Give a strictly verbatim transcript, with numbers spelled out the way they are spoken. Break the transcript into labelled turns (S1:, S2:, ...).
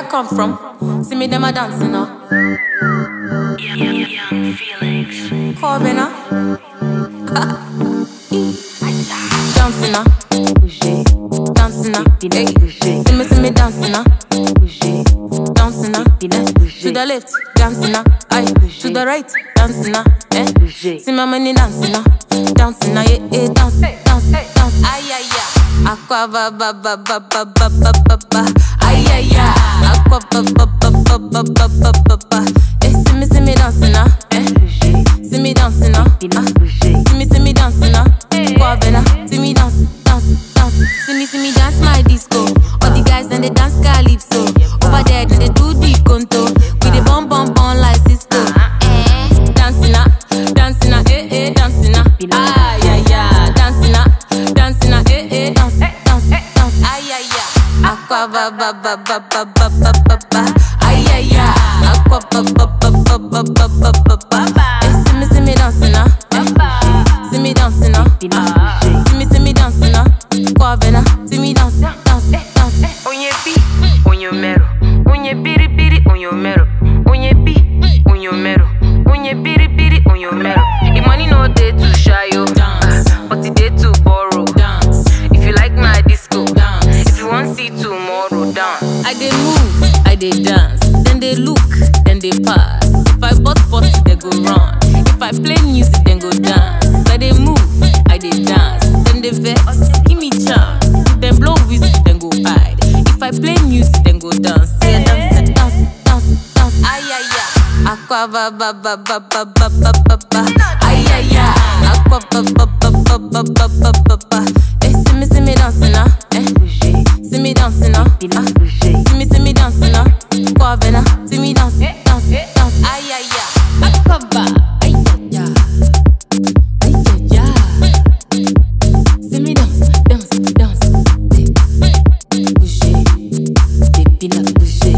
S1: come from. See me them a dancing now.
S2: Young Felix.
S1: Corbin now. Dancing now. Dancing now. Hey. See me, see me dancing now. Dancing now. To the left, dancing now. Aye. To the right, dancing now. Eh. See my money dancing now. Dancing now. Yeah, yeah. Dance, dance, dance. Aye, aye, aye. Aqua ba ba ba ba ba ba ba ba ba. Ay ay ay. Aqua ba ba ba ba ba ba ba ba ba. Eh, see me see me dancing now. Eh, see me dancing now. Ah, see me see me dancing now. Aqua bena, see me dance, dance, dance. See me see me dance my disco. All the guys then they dance calypso. Over there they do the conto. We the bum bum bum like Cisco. Eh, dancing now, dancing now, eh eh, dancing now. Ay ay ay, dancing now, dancing now, eh eh, dance, dance, dance. Ay ay ay. Aqua ba ba ba ba ba ba ba ba ba. Ay ay ay. Aqua ba ba ba ba ba ba ba ba ba. Eh, see me see me dancing now. Eh, see me dancing now. Ah, see me see me dancing now. Aqua bena, see me dance, dance, dance.
S2: On your beat, on your metal. On your bitty bitty, on your metal. On your beat, on your metal. On your bitty bitty, on your metal. If money no day to shy you, dance. But it day to borrow, dance. If you like my disco, dance. If you want see tomorrow, dance.
S1: I dey move, I dey dance. Then they look, then they pass. If I bust bust, they go run. If I play music, then go dance. I dey move, I dey dance. Then they vex, give me chance. Then blow whistle, then go hide. If I play music, then go dance. Yeah, dance, dance, dance, dance. Ay ay ay. Aqua ba ba ba ba ba ba ba ba ba. Ay ay ay. Aqua ba ba ba ba ba ba ba ba ba. Eh, see me see me dancing now. Eh, see me dancing now. Ah, see me see me dancing now. Aqua bena, see me dance, dance, dance. Ay ay ay. Aqua ba. Ay ay ay. Ay ay ay. See me dance, dance, dance. Bouger, baby la bouger.